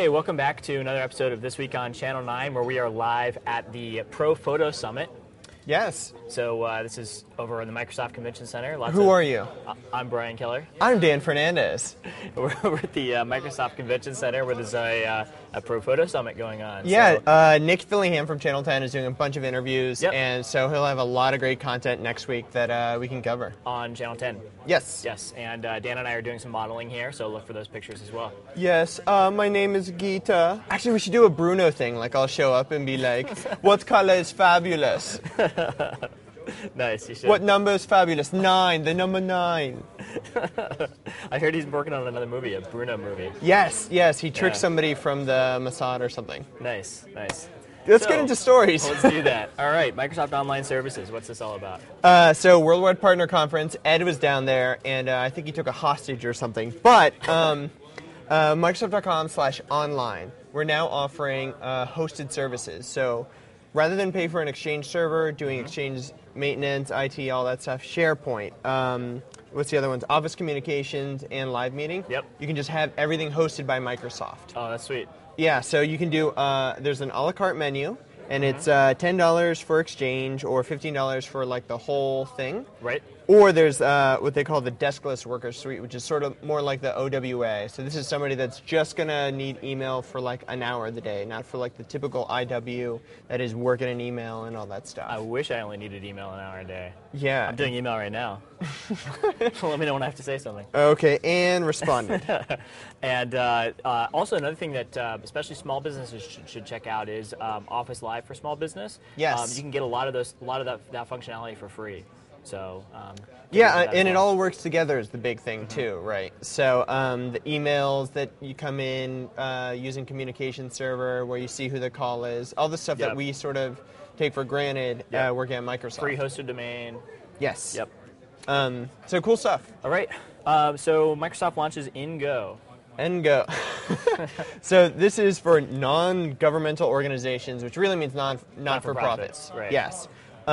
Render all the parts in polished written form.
Okay, welcome back to another episode of This Week on Channel 9, where we are live at the Pro Photo Summit. Yes. So this is over in the Microsoft Convention Center. Who are you? I'm Brian Keller. I'm Dan Fernandez. We're over at the Microsoft Convention Center where there's a Pro Photo Summit going on. Yeah, So, Nick Fillingham from Channel 10 is doing a bunch of interviews, Yep. and so he'll have a lot of great content next week that we can cover. on Channel 10. Yes. Yes, and Dan and I are doing some modeling here, so look for those pictures as well. Yes, my name is Geeta. Actually, we should do a Bruno thing, like I'll show up and be like, what color is fabulous? Nice, you should. What number is fabulous? 9, the number 9. I heard he's working on another movie, a Bruno movie. Yes, he tricked somebody from the Mossad or something. Nice. Let's So, get into stories. Let's do that. All right, Microsoft Online Services. What's this all about? So Worldwide Partner Conference, Ed was down there, and I think he took a hostage or something. But Microsoft.com/online, we're now offering hosted services. So rather than pay for an Exchange server, doing Exchange maintenance, IT, all that stuff, SharePoint, what's the other ones? Office Communications and Live Meeting. Yep. You can just have everything hosted by Microsoft. Oh, that's sweet. Yeah, so you can do, there's an a la carte menu, and it's $10 for Exchange or $15 for like the whole thing. Right. Or there's what they call the Deskless Worker Suite, which is sort of more like the OWA. So this is somebody that's just going to need email for like an hour of the day, not for like the typical IW that is working an email and all that stuff. I wish I only needed email an hour a day. Yeah. I'm doing email right now. Let me know when I have to say something. Okay, and responded. And also another thing that especially small businesses should check out is Office Live for small business. Yes. You can get a lot of that functionality for free. So yeah, and it all works together is the big thing too, right? So the emails that you come in using communication server where you see who the call is, all the stuff that we sort of take for granted working at Microsoft. Free hosted domain. Yes. Yep. So cool stuff. All right. So Microsoft launches in Go. And Go. So this is for non-governmental organizations, which really means not-for-profits. Right. Yes.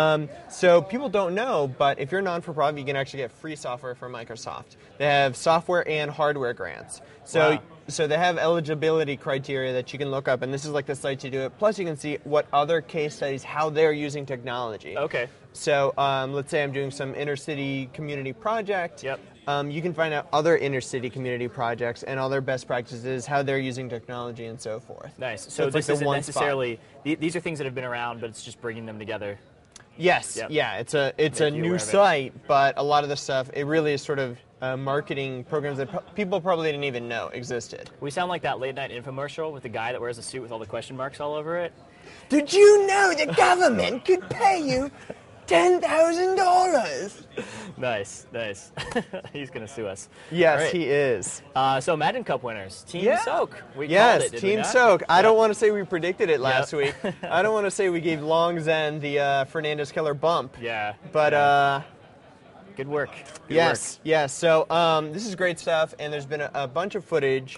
So people don't know, but if you're non-for-profit, you can actually get free software from Microsoft. They have software and hardware grants. So, Wow. so they have eligibility criteria that you can look up, and this is like the site to do it. Plus, you can see what other case studies, how they're using technology. Okay. So let's say I'm doing some inner-city community project. Yep. You can find out other inner-city community projects and other best practices, how they're using technology, and so forth. Nice. So it's this like the isn't one necessarily these are things that have been around, but it's just bringing them together. Yes, Yep. yeah, it's a Make you new aware of it. site, but a lot of the stuff, it really is sort of marketing programs that people probably didn't even know existed. We sound like that late night infomercial with the guy that wears a suit with all the question marks all over it. Did you know the government could pay you $10,000? Nice. He's gonna sue us. Yes, All right. he is. So Madden Cup winners, Team Soak. We called Yes, it, did we Team not? Soak. I Yep. don't want to say we predicted it last Yep. week. I don't want to say we gave Long Zen the Fernandez Keller bump. Yeah. But good work. Good yes. So this is great stuff, and there's been a bunch of footage.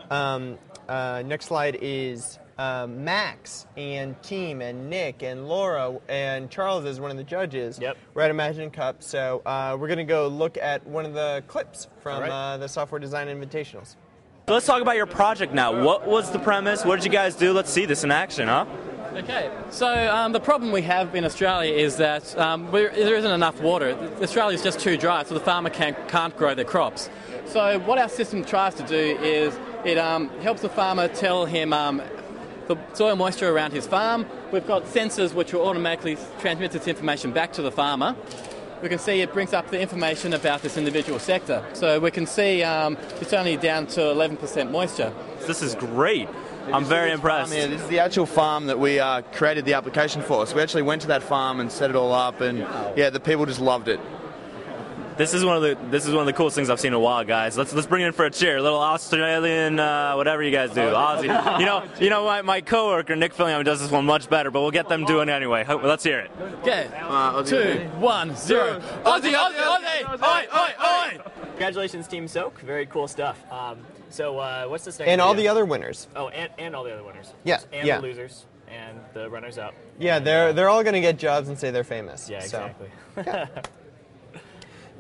Next slide is Max and Team and Nick and Laura and Charles is one of the judges. Yep. We're at Imagine Cup, so we're going to go look at one of the clips from All right. the Software Design Invitationals. So let's talk about your project now. What was the premise? What did you guys do? Let's see this in action, huh? Okay, so the problem we have in Australia is that there isn't enough water. Australia is just too dry, so the farmer can't grow their crops. So what our system tries to do is it helps the farmer tell him the soil moisture around his farm. We've got sensors which will automatically transmit this information back to the farmer. We can see it brings up the information about this individual sector. So we can see it's only down to 11% moisture. This is great. I'm very impressed. Yeah, this is the actual farm that we created the application for. So we actually went to that farm and set it all up, and yeah, the people just loved it. This is one of the coolest things I've seen in a while, guys. Let's bring it in for a cheer. A little Australian, whatever you guys do, Aussie. You know, my coworker Nick Fillingham does this one much better, but we'll get them doing it anyway. Let's hear it. Okay, 2, 1, 0. Aussie, Aussie, Aussie! Oi, oi, oi! Congratulations, Team Soak. Very cool stuff. So what's this next? And all video? the other winners. Oh, and all the other winners. Yeah, And yeah. the losers and the runners up. Yeah, they're all going to get jobs and say they're famous. Yeah, so. exactly.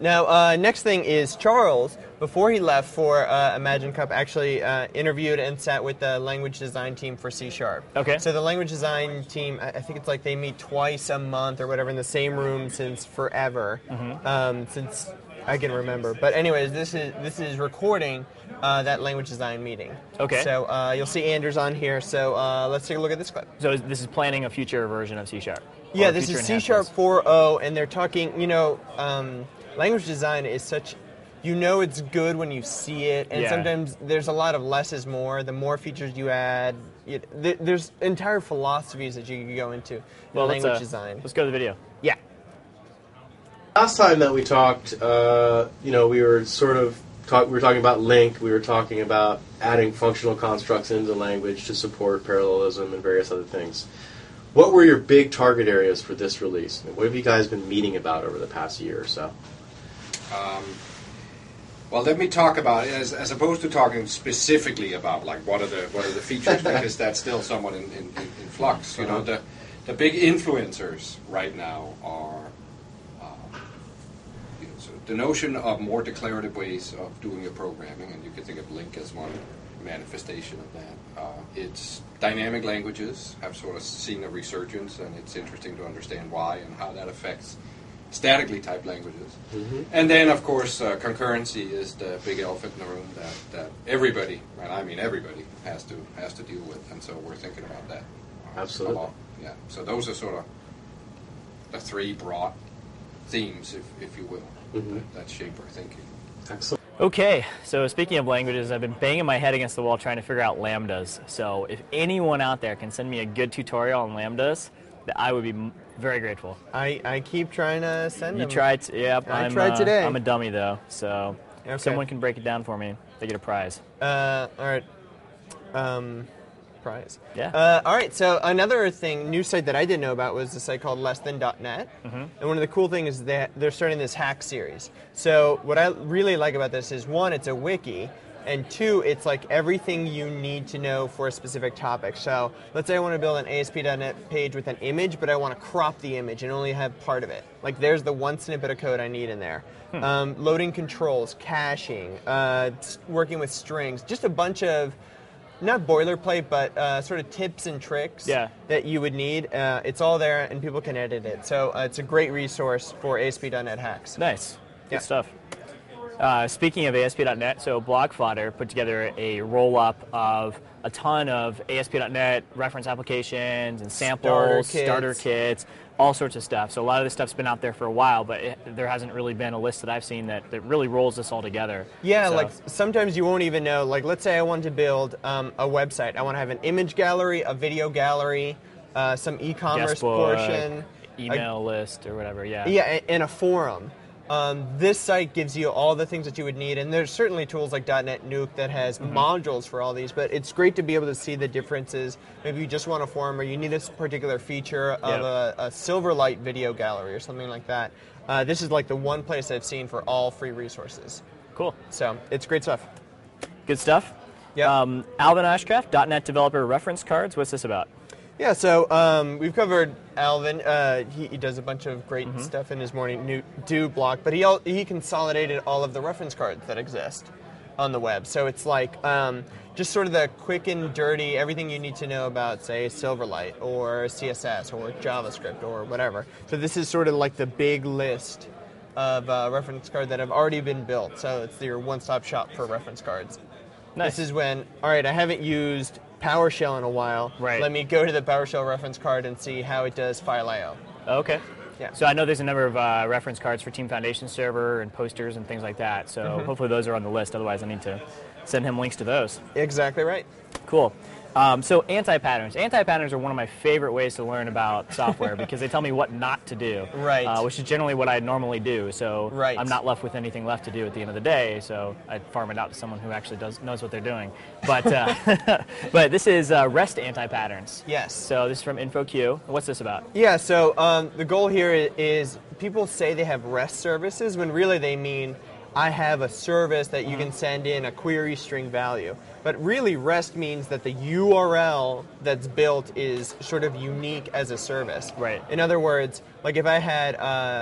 Now, next thing is Charles, before he left for Imagine Cup, actually interviewed and sat with the language design team for C#. Okay. So the language design team, I think it's like they meet twice a month or whatever in the same room since forever, since I can remember. But anyways, this is recording that language design meeting. Okay. So you'll see Anders on here. So let's take a look at this clip. So this is planning a future version of C#. Yeah, this is C# 4.0, and they're talking, language design is such, it's good when you see it, and sometimes there's a lot of less is more. The more features you add, there's entire philosophies that you can go into in language design. Let's go to the video. Yeah. Last time that we talked, we were talking about LINQ, we were talking about adding functional constructs into language to support parallelism and various other things. What were your big target areas for this release? What have you guys been meeting about over the past year or so? Well, let me talk about it as opposed to talking specifically about like what are the features, because that's still somewhat in flux. The big influencers right now are so the notion of more declarative ways of doing your programming, and you can think of LINQ as one manifestation of that. It's dynamic languages have sort of seen a resurgence, and it's interesting to understand why and how that affects statically typed languages. And then, of course, concurrency is the big elephant in the room that everybody, and I mean everybody, has to deal with, and so we're thinking about that. Absolutely. A lot. Yeah. So those are sort of the three broad themes, if you will, that shape our thinking. Excellent. Okay, so speaking of languages, I've been banging my head against the wall trying to figure out lambdas. So if anyone out there can send me a good tutorial on lambdas, I would be very grateful. I keep trying to send them. You tried? Yep. I tried today. I'm a dummy though, so okay. if someone can break it down for me, they get a prize. All right. Prize. Yeah. All right, so another news site that I didn't know about was a site called LessThan.net. And one of the cool things is that they're starting this hack series. So what I really like about this is, one, it's a wiki, and two, it's like everything you need to know for a specific topic. So let's say I want to build an ASP.NET page with an image, but I want to crop the image and only have part of it. Like there's the one snippet of code I need in there. Loading controls, caching, working with strings, just a bunch of not boilerplate, but sort of tips and tricks that you would need. It's all there, and people can edit it. So it's a great resource for ASP.NET hacks. Nice. Good stuff. Speaking of ASP.NET, so Blogfodder put together a roll-up of a ton of ASP.NET reference applications and samples, starter kits, all sorts of stuff. So a lot of this stuff's been out there for a while, but there hasn't really been a list that I've seen that really rolls this all together. Yeah, so, like sometimes you won't even know. Like let's say I want to build a website. I want to have an image gallery, a video gallery, some e-commerce portion, email list or whatever. Yeah. Yeah, and a forum. This site gives you all the things that you would need, and there's certainly tools like .NET Nuke that has modules for all these, but it's great to be able to see the differences. Maybe you just want a forum, or you need a particular feature of a Silverlight video gallery or something like that. This is like the one place I've seen for all free resources. Cool. So it's great stuff. Good stuff. Yeah. Alvin Ashcraft, .NET Developer Reference Cards. What's this about? Yeah, so we've covered Alvin. He does a bunch of great stuff in his Morning Dew blog, but he consolidated all of the reference cards that exist on the web. So it's like just sort of the quick and dirty, everything you need to know about, say, Silverlight or CSS or JavaScript or whatever. So this is sort of like the big list of reference cards that have already been built. So it's your one-stop shop for reference cards. Nice. This is when, all right, I haven't used PowerShell in a while. Right. Let me go to the PowerShell reference card and see how it does file I/O. Okay. Yeah. So I know there's a number of reference cards for Team Foundation Server and posters and things like that. So hopefully those are on the list. Otherwise, I need to send him links to those. Exactly right. Cool. So anti-patterns. Anti-patterns are one of my favorite ways to learn about software because they tell me what not to do. Right. Which is generally what I normally do. So right. I'm not left with anything left to do at the end of the day. So I farm it out to someone who actually knows what they're doing. But but this is REST anti-patterns. Yes. So this is from InfoQ. What's this about? Yeah. So the goal here is people say they have REST services when really they mean I have a service that you can send in a query string value. But really, REST means that the URL that's built is sort of unique as a service. Right. In other words, like if I had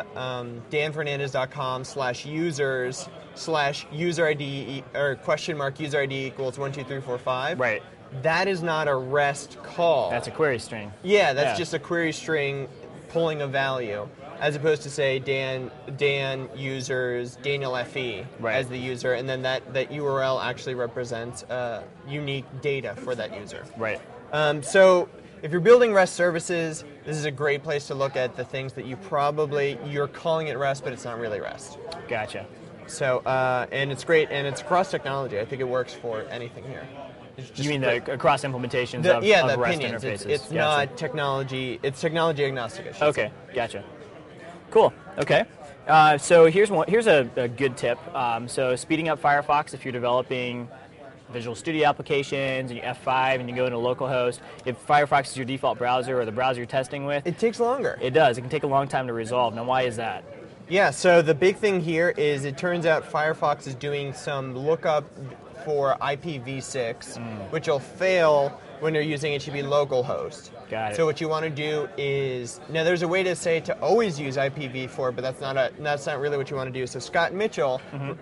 danfernandez.com/users/user ID or !user ID equals 12345. Right. That is not a REST call. That's a query string. Yeah, that's just a query string pulling a value, as opposed to say Dan users Daniel FE as the user, and then that URL actually represents unique data for that user. Right. So if you're building REST services, this is a great place to look at the things that you're calling it REST, but it's not really REST. Gotcha. So and it's great, and it's cross technology. I think it works for anything here. You mean the cross implementations of the REST opinions. interfaces? It's Gotcha. not technology. It's technology agnostic. I should Okay, say. gotcha. Cool. Okay. So here's a good tip. So speeding up Firefox if you're developing Visual Studio applications and you F5 and you go into localhost. If Firefox is your default browser or the browser you're testing with, It takes longer. it does. It can take a long time to resolve. Now, why is that? Yeah, so the big thing here is it turns out Firefox is doing some lookup for IPv6, which will fail when you're using HTTP localhost. Got it. So what you want to do is, now there's a way to say to always use IPv4, but that's not really what you want to do. So Scott Mitchell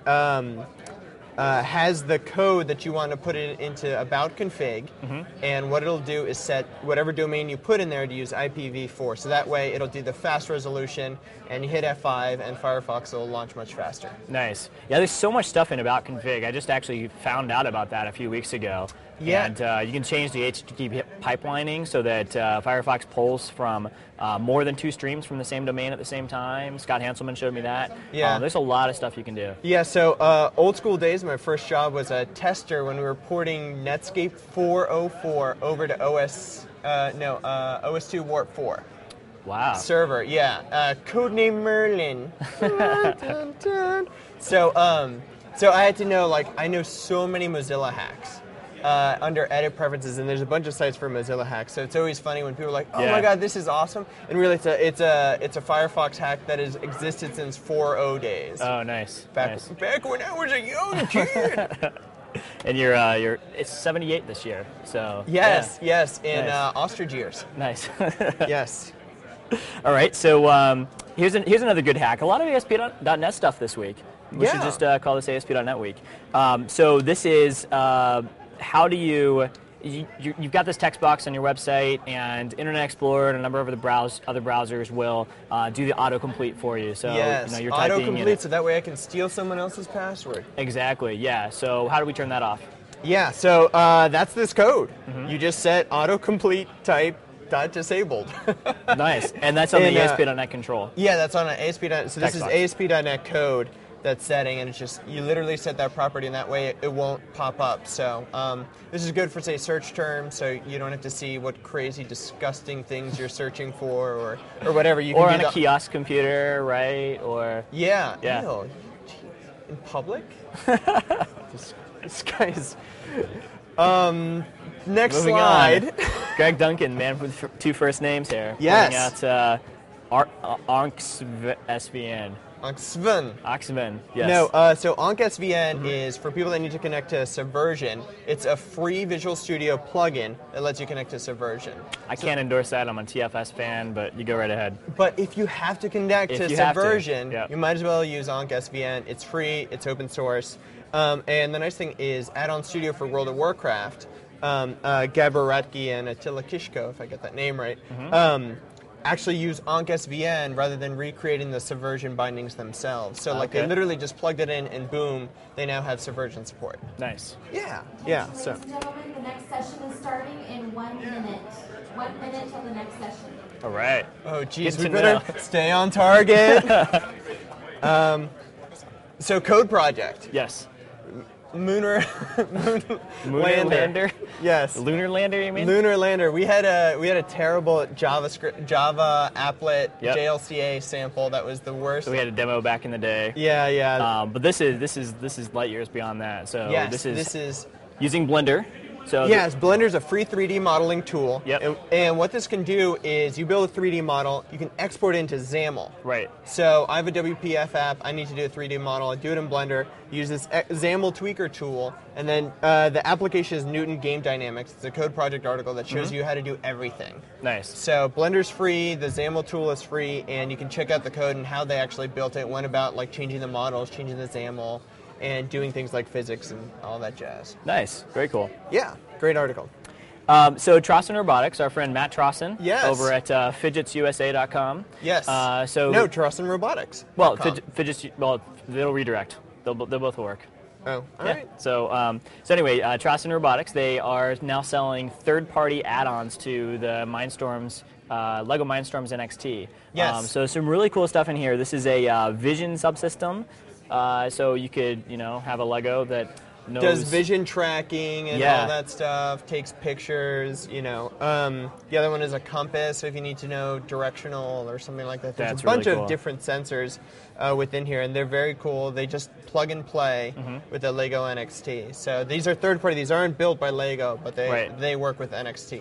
has the code that you want to put it into about config, and what it'll do is set whatever domain you put in there to use IPv4. So that way it'll do the fast resolution, and you hit F5, and Firefox will launch much faster. Nice. Yeah, there's so much stuff in about config. I just actually found out about that a few weeks ago. Yeah. And you can change the HTTP pipelining so that Firefox pulls from more than 2 streams from the same domain at the same time. Scott Hanselman showed me that. Yeah. There's a lot of stuff you can do. Yeah, so old school days, my first job was a tester when we were porting Netscape 404 over to OS2 Warp 4. Wow. Server, yeah. Codename Merlin. Dun, dun. So I had to know, I know so many Mozilla hacks under edit preferences, and there's a bunch of sites for Mozilla hacks. So it's always funny when people are like, "Oh my God, this is awesome!" And really, it's a Firefox hack that has existed since 4.0 days. Oh, nice. Back when I was a young kid. And it's 78 this year, so Yes, in Nice. ostrich years. Nice. Yes. All right, so here's another good hack. A lot of ASP.NET stuff this week. We should just call this ASP.NET week. So this is how do you've got this text box on your website, and Internet Explorer and a number of other browsers will do the autocomplete for you. So you're typing in autocomplete, so that way I can steal someone else's password. Exactly, yeah. So how do we turn that off? Yeah, so that's this code. You just set autocomplete type .disabled. Nice, and that's on the ASP.NET control. Yeah, that's on an ASP.NET. So this is Text box. ASP.NET code that's setting, and it's just, you literally set that property, and that way it won't pop up. So this is good for, say, search terms, so you don't have to see what crazy, disgusting things you're searching for, or whatever. You can Or do on a kiosk computer, right? Or Yeah. Yeah. In public? This guy's... Next Moving slide. on. Greg Duncan, man with 2 first names here. Yes. Pointing out ONCSVN. ONCSVN. Yes. No, so ONCSVN is for people that need to connect to Subversion. It's a free Visual Studio plugin that lets you connect to Subversion. I can't endorse that. I'm a TFS fan, but you go right ahead. But if you have to connect to you have to, Subversion, yeah. you might as well use ONCSVN. It's free. It's open source. And the nice thing is Add-on Studio for World of Warcraft, Gabor Ratke and Attila Kishko, if I get that name right, actually use ONCSVN rather than recreating the Subversion bindings themselves. So they literally just plugged it in, and boom, they now have Subversion support. Nice. Yeah. So. Ladies and gentlemen, the next session is starting in 1 minute. 1 minute till the next session. All right. Oh, geez, Good we to better know. stay on target. So Code Project. Yes. Lunar Lander. Yes. Lunar Lander, you mean? Lunar Lander. We had a terrible Java applet JLCA sample that was the worst. So we had a demo back in the day. Yeah. But this is light years beyond that. So Yes, this is using Blender. So yes, Blender's a free 3D modeling tool. Yep. And what this can do is you build a 3D model, you can export it into XAML. Right. So I have a WPF app, I need to do a 3D model, I do it in Blender, use this XAML tweaker tool, and then the application is Newton Game Dynamics. It's a code project article that shows you how to do everything. Nice. So Blender's free, the XAML tool is free, and you can check out the code and how they actually built it, went about like changing the models, changing the XAML, and doing things like physics and all that jazz. Nice. Very cool. Yeah, great article. So Trosson Robotics, our friend Matt Trosson, Yes. over at fidgetsusa.com. Yes. So no, Trosson Robotics. Well, fidgets. Well, they'll redirect. They'll both will work. Oh, all right. So anyway, Trosson Robotics, they are now selling third-party add-ons to the Mindstorms, Lego Mindstorms NXT. Yes. So some really cool stuff in here. This is a vision subsystem. So you could, have a Lego that knows... Does vision tracking and Yeah. all that stuff, takes pictures, The other one is a compass, so if you need to know directional or something like that. There's That's a bunch really cool. of different sensors within here, and they're very cool. They just plug and play with the Lego NXT. So these are third party. These aren't built by Lego, but they work with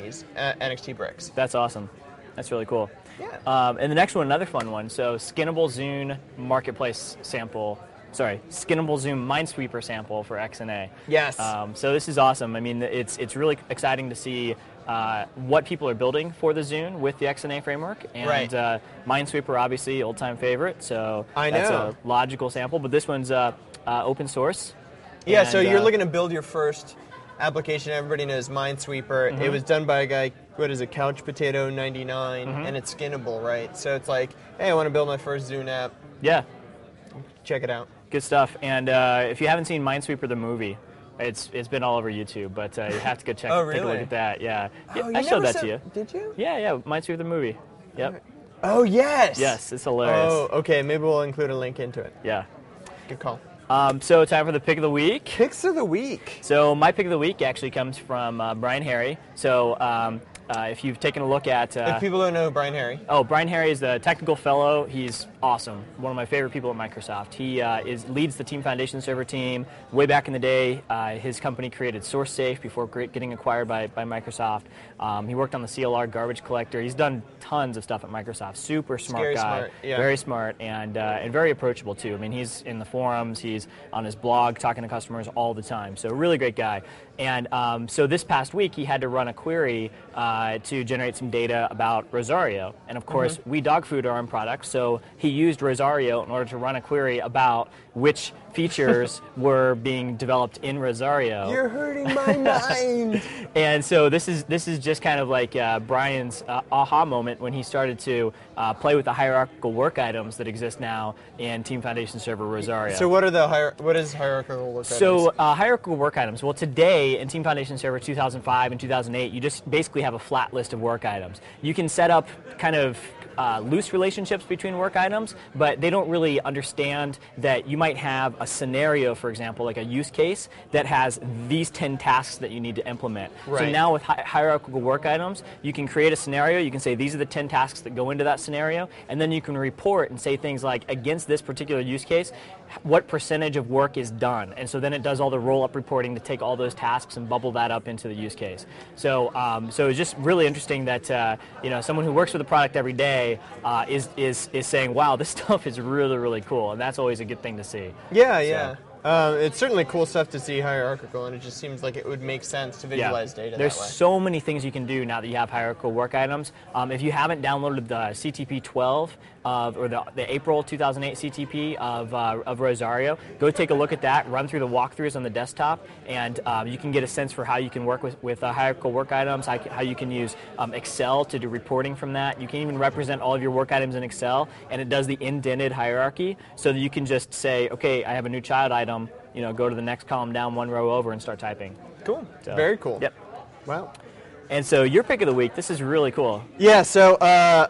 NXT bricks. That's awesome. That's really cool. Yeah. And the next one, another fun one. So Skinnable Zune Marketplace sample. Sorry, Skinnable Zoom Minesweeper sample for XNA. Yes. So this is awesome. I mean, it's really exciting to see what people are building for the Zune with the XNA framework. And Right. Minesweeper, obviously, old-time favorite. So I that's know. a logical sample. But this one's open source. Yeah, And, so you're looking to build your first application. Everybody knows Minesweeper. It was done by a guy, Couch Potato 99, and it's skinnable, right? So it's like, hey, I want to build my first Zune app. Yeah. Check it out. Good stuff. And if you haven't seen Minesweeper the movie, it's been all over YouTube, but you have to go take a look really? at that. Yeah, Oh, I showed that to you. Did you? Yeah, Minesweeper the movie. Yep. Oh, yes. Yes, it's hilarious. Oh, okay. Maybe we'll include a link into it. Yeah. Good call. So time for the pick of the week. Picks of the week. So my pick of the week actually comes from Brian Harry. So if you've taken a look at... if people don't know Brian Harry. Oh, Brian Harry is the technical fellow. He's awesome. One of my favorite people at Microsoft. He leads the Team Foundation server team. Way back in the day, his company created SourceSafe before getting acquired by Microsoft. He worked on the CLR garbage collector. He's done tons of stuff at Microsoft. Super smart Scary guy. smart, yeah. Very smart and very approachable too. I mean, he's in the forums. He's on his blog talking to customers all the time. So really great guy. And so this past week, he had to run a query to generate some data about Rosario. And of course, we dog food our own products, so he used Rosario in order to run a query about which features were being developed in Rosario. You're hurting my mind. And so this is just kind of like Brian's aha moment when he started to play with the hierarchical work items that exist now in Team Foundation Server Rosario. So what is hierarchical work items? So hierarchical work items. Well, today in Team Foundation Server 2005 and 2008, you just basically have a flat list of work items. You can set up kind of loose relationships between work items, but they don't really understand that you might have a scenario, for example, like a use case that has these 10 tasks that you need to implement. Right. So now with hierarchical work items, you can create a scenario, you can say these are the 10 tasks that go into that scenario, and then you can report and say things like, against this particular use case, what percentage of work is done. And so then it does all the roll-up reporting to take all those tasks and bubble that up into the use case. So so it's just really interesting that someone who works with the product every day is saying, wow, this stuff is really, really cool. And that's always a good thing to see. Yeah. It's certainly cool stuff to see hierarchical, and it just seems like it would make sense to visualize data There's that way. so many things you can do now that you have hierarchical work items. If you haven't downloaded the CTP 12 or the April 2008 CTP of Rosario, go take a look at that, run through the walkthroughs on the desktop, and you can get a sense for how you can work with hierarchical work items, how you can use Excel to do reporting from that. You can even represent all of your work items in Excel, and it does the indented hierarchy so that you can just say, okay, I have a new child item, go to the next column down, one row over, and start typing. Cool. So, Very cool. Yep. Wow. And so your pick of the week, this is really cool. Yeah, so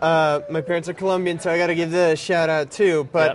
my parents are Colombian, so I got to give the shout out too. But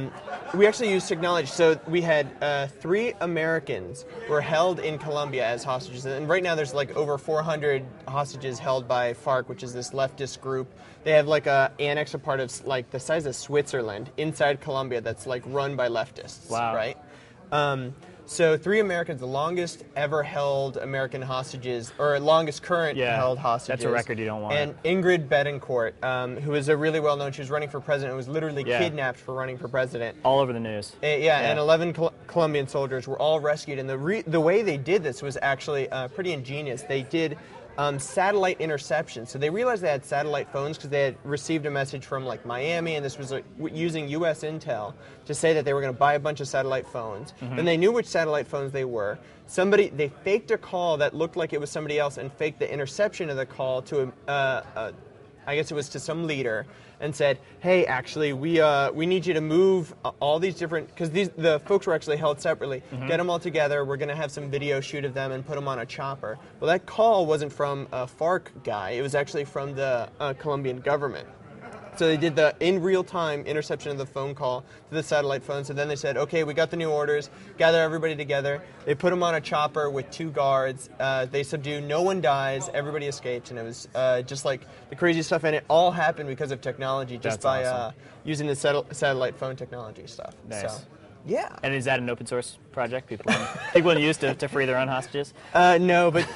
we actually used technology. So we had 3 Americans were held in Colombia as hostages. And right now there's like over 400 hostages held by FARC, which is this leftist group. They have like a annex, a part of like the size of Switzerland inside Colombia that's like run by leftists. Wow. Right? So 3 Americans, the longest ever held American hostages, or longest current held hostages. That's a record you don't want. And Ingrid Betancourt, who is a really well-known, she was running for president, was literally kidnapped for running for president. All over the news. And 11 Colombian soldiers were all rescued. And the way they did this was actually pretty ingenious. They did satellite interception. So they realized they had satellite phones because they had received a message from like Miami, and this was using U.S. intel to say that they were going to buy a bunch of satellite phones. Then they knew which satellite phones they were. They faked a call that looked like it was somebody else and faked the interception of the call to I guess it was to some leader, and said, hey, actually, we need you to move all these different, because the folks were actually held separately, get them all together, we're going to have some video shoot of them and put them on a chopper. Well, that call wasn't from a FARC guy, it was actually from the Colombian government. So they did the in real time interception of the phone call to the satellite phone. So then they said, okay, we got the new orders, gather everybody together. They put them on a chopper with 2 guards. They subdue, no one dies, everybody escapes. And it was just like the crazy stuff. And it all happened because of technology, just by awesome. using the satellite phone technology stuff. Nice. So, yeah. And is that an open source project people can use to free their own hostages? No, but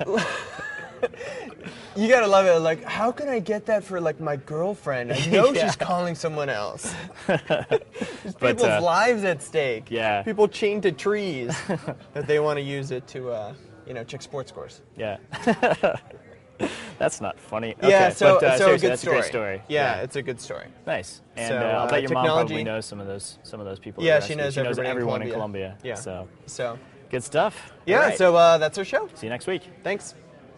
you gotta love it. Like, how can I get that for like my girlfriend? I know she's calling someone else. There's people's lives at stake. Yeah. People chained to trees that they want to use it to, check sports scores. Yeah. That's not funny. Okay, yeah. So a good that's story. A great story. Yeah, it's a good story. Nice. And So, I'll bet your mom technology- probably knows some of those people. Yeah, that she rescued. knows She knows everybody in everyone in Colombia. Colombia. Yeah. So good stuff. Yeah. All right. So that's our show. See you next week. Thanks.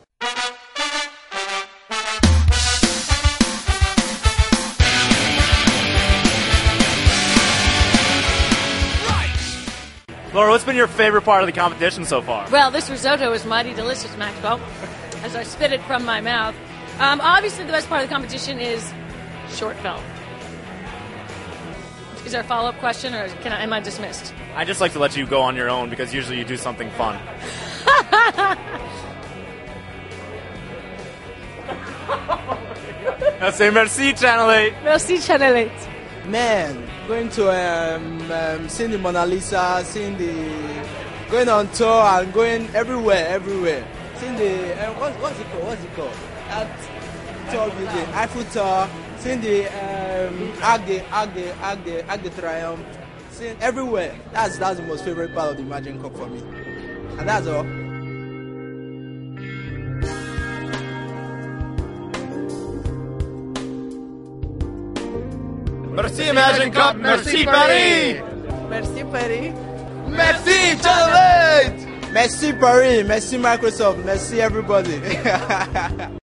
Laura, what's been your favorite part of the competition so far? Well, this risotto is mighty delicious, Maxwell, as I spit it from my mouth. Obviously, the best part of the competition is short film. Is there a follow-up question, or am I dismissed? I just like to let you go on your own because usually you do something fun. Now say merci, Channel 8. Merci, Channel 8. Man, going to seeing the Mona Lisa, going on tour and going everywhere. Seeing the what's it called? That tour building, Eiffel Tower. Seeing the Arc de Triomphe. Seeing everywhere. That's the most favorite part of the Imagine Cup for me, and that's all. Merci Imagine Cup, merci Paris! Merci Paris. Merci, Channel 8! Merci Paris, merci Microsoft, merci everybody.